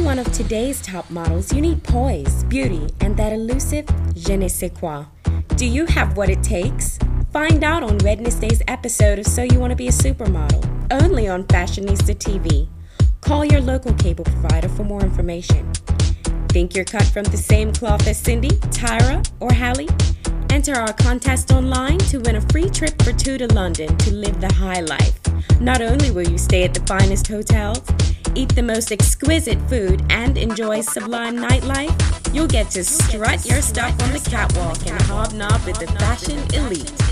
one of today's top models, you need poise, beauty, and that elusive je ne sais quoi. Do you have what it takes? Find out on Wednesday's episode of So You Want to Be a Supermodel, only on Fashionista TV. Call your local cable provider for more information. Think you're cut from the same cloth as Cindy, Tyra, or Hallie? Enter our contest online to win a free trip for two to London to live the high life. Not only will you stay at the finest hotels, eat the most exquisite food, and enjoy sublime nightlife, you'll get to strut your stuff on the catwalk and hobnob with the fashion elite.